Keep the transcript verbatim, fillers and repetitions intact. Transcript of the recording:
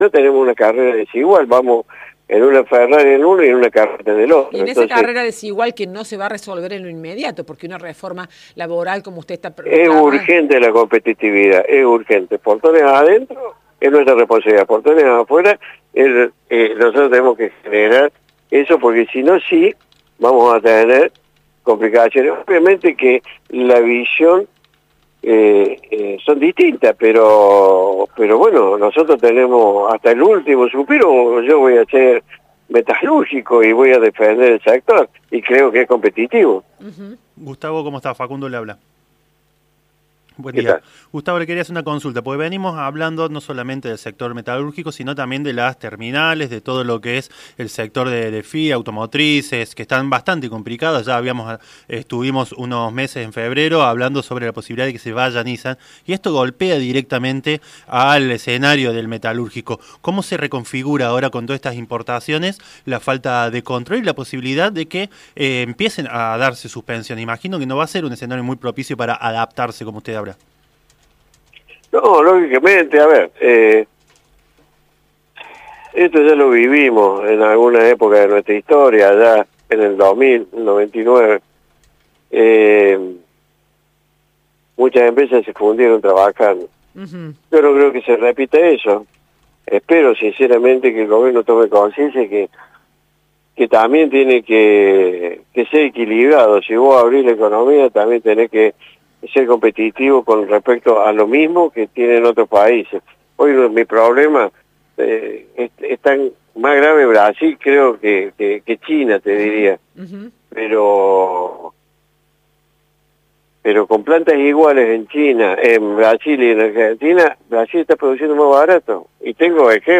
no tenemos una carrera desigual, vamos en una Ferrari en uno y en una carrera en el otro. Y en esa Entonces, carrera desigual que no se va a resolver en lo inmediato, porque una reforma laboral como usted está es reclamando... urgente la competitividad, es urgente. Portones adentro es nuestra responsabilidad, portones afuera es, eh, nosotros tenemos que generar eso, porque si no, sí, vamos a tener complicaciones. Obviamente que la visión eh, eh, son distintas, pero pero bueno, nosotros tenemos hasta el último suspiro. Yo voy a ser metalúrgico y voy a defender el sector, y creo que es competitivo. Uh-huh. Gustavo, ¿cómo está? Facundo le habla. Buen ¿Qué día. tal? Gustavo, le quería hacer una consulta, porque venimos hablando no solamente del sector metalúrgico, sino también de las terminales, de todo lo que es el sector de, de F I A, automotrices, que están bastante complicadas. Ya habíamos estuvimos unos meses en febrero hablando sobre la posibilidad de que se vaya Nissan, y esto golpea directamente al escenario del metalúrgico. ¿Cómo se reconfigura ahora con todas estas importaciones la falta de control y la posibilidad de que eh, empiecen a darse suspensión? Imagino que no va a ser un escenario muy propicio para adaptarse, como usted habla. No, lógicamente, a ver, eh, esto ya lo vivimos en alguna época de nuestra historia, ya en el dos mil, noventa y nueve. Eh, muchas empresas se fundieron trabajando. Uh-huh. Yo no creo que se repita eso. Espero sinceramente que el gobierno tome conciencia que que también tiene que, que ser equilibrado. Si vos abrís la economía, también tenés que ser competitivo con respecto a lo mismo que tienen otros países. Hoy mi problema eh, es, es tan más grave Brasil, creo que, que, que China, te diría. Uh-huh. Pero pero con plantas iguales en China, en Brasil y en Argentina, Brasil está produciendo más barato. Y tengo ejemplos.